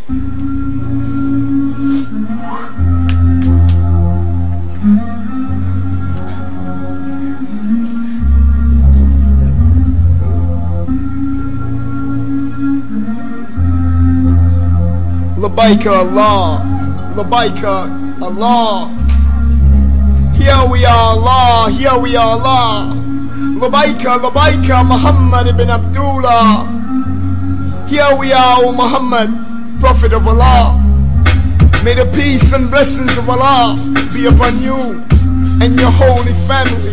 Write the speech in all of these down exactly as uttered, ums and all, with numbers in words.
Labbaika Allah, Labbaika Allah. Here we are Allah, here we are Allah. Labbaika, Labbaika Muhammad ibn Abdullah. Here we are, O Muhammad, Prophet of Allah. May the peace and blessings of Allah be upon you and your holy family.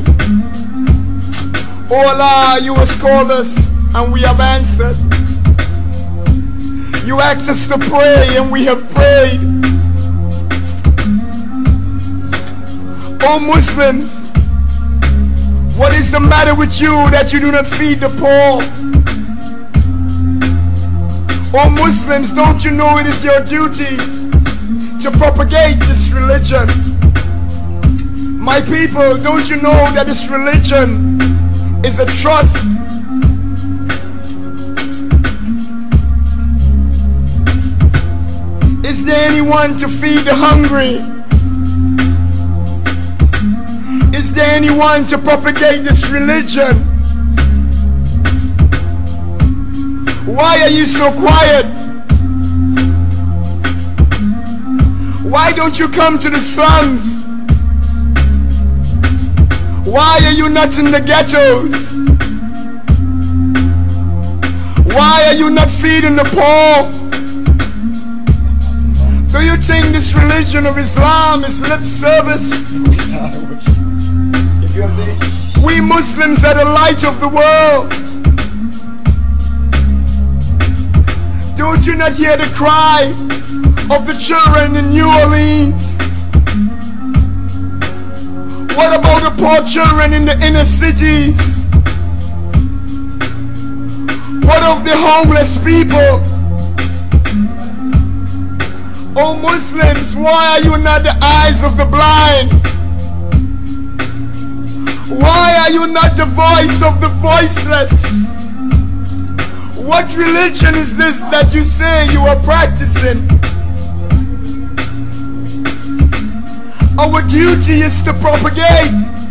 O Allah, you have called us and we have answered. You asked us to pray and we have prayed. O Muslims, what is the matter with you that you do not feed the poor? O Muslims, don't you know it is your duty to propagate this religion? My people, don't you know that this religion is a trust? Is there anyone to feed the hungry? Is there anyone to propagate this religion? Why are you so quiet? Why don't you come to the slums? Why are you not in the ghettos? Why are you not feeding the poor? Do you think this religion of Islam is lip service? We Muslims are the light of the world. Don't you not hear the cry of the children in New Orleans? What about the poor children in the inner cities? What of the homeless people? Oh Muslims, why are you not the eyes of the blind? Why are you not the voice of the voiceless? What religion is this that you say you are practicing? Our duty is to propagate.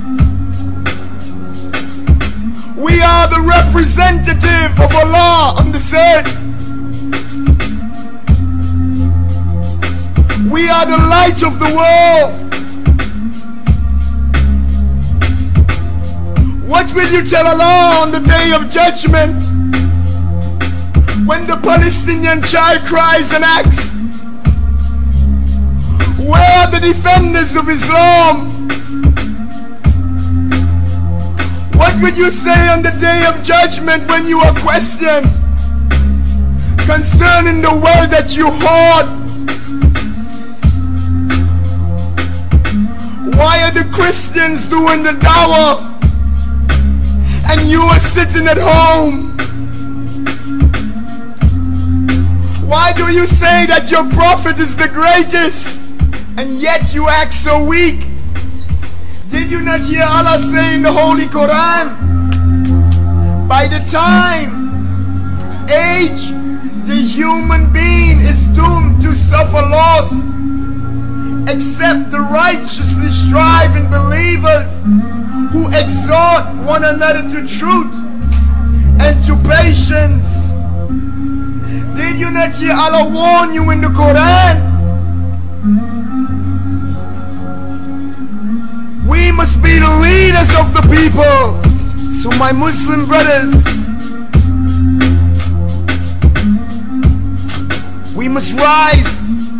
We are the representative of Allah on this earth. We are the light of the world. What will you tell Allah on the day of judgment? When the Palestinian child cries and asks, where are the defenders of Islam? What will you say on the day of judgment when you are questioned concerning the wealth that you hoard? Why are the Christians doing the dawah and you are sitting at home? Why do you say that your prophet is the greatest and yet you act so weak? Did you not hear Allah say in the Holy Quran, by the time, age, the human being is doomed to suffer loss, except the righteously striving believers who exhort one another to truth and to patience. Did you not hear Allah warn you in the Quran? We must be the leaders of the people. So my Muslim brothers, we must rise.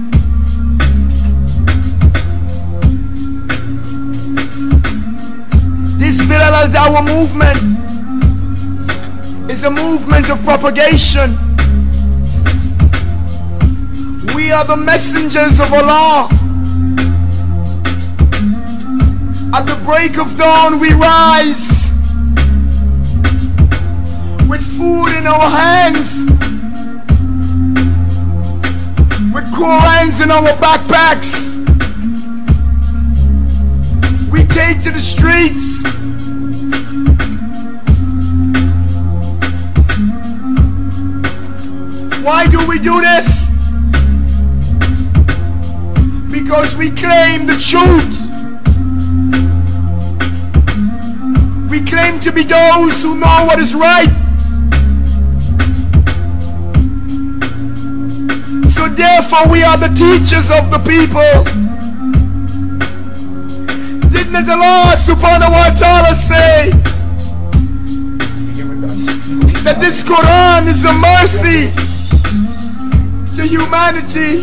This Bilal al-Dawah movement is a movement of propagation. We are the messengers of Allah. At the break of dawn we rise with food in our hands, with Qurans in our backpacks. We take to the streets. Why do we do this? because we claim the truth. We claim to be those who know what is right. So therefore we are the teachers of the people. Didn't Allah subhanahu wa ta'ala say that this Quran is a mercy to humanity?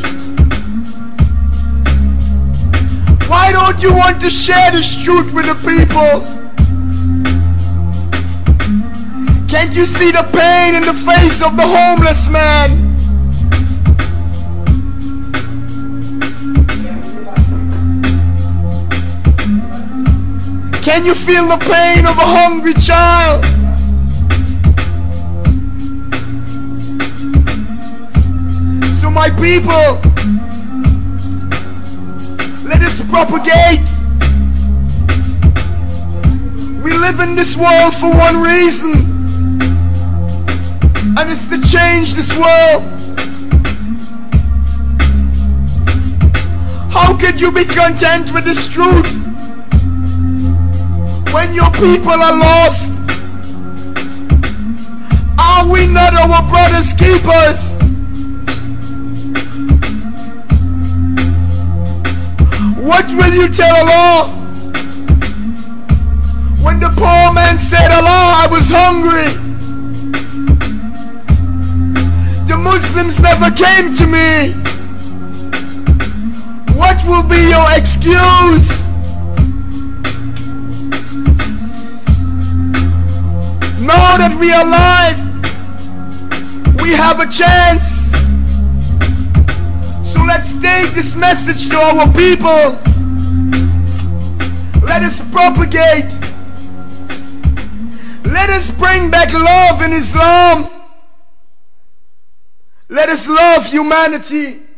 Why don't you want to share this truth with the people? Can't you see the pain in the face of the homeless man? Can you feel the pain of a hungry child? So my people, let us propagate. We live in this world for one reason, and it's to change this world. How could you be content with this truth when your people are lost? Are we not our brother's keepers? What will you tell Allah when the poor man said, Allah, I was hungry, the Muslims never came to me? What will be your excuse? Now that we are alive, we have a chance. So let's take this message to our people. Let us propagate. Let us bring back love in Islam. Let us love humanity.